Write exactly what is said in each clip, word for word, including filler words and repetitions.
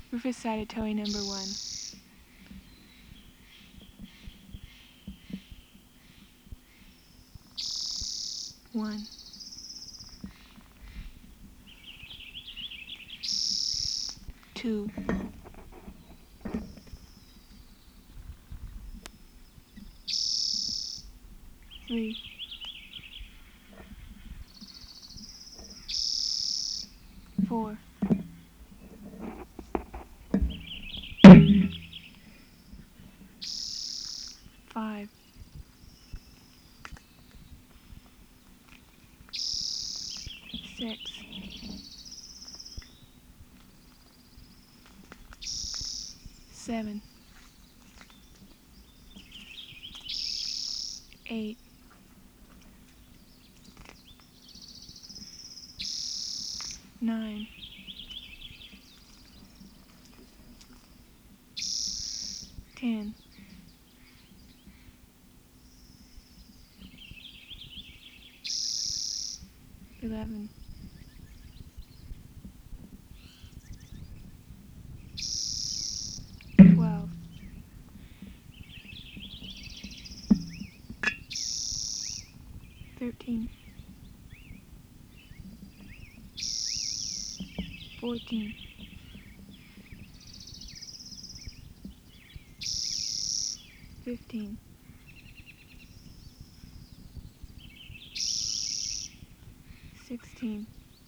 Rufus-sided toy number one. One. Two. Three. Four. Five. Six. Seven. Eight. Nine. Ten. Eleven. Twelve. Thirteen. Fourteen. Fifteen. Sixteen.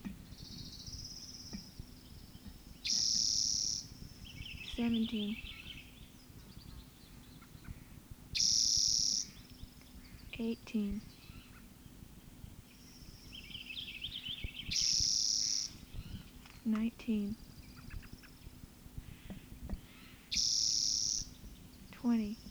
Seventeen. Eighteen. Nineteen. Twenty.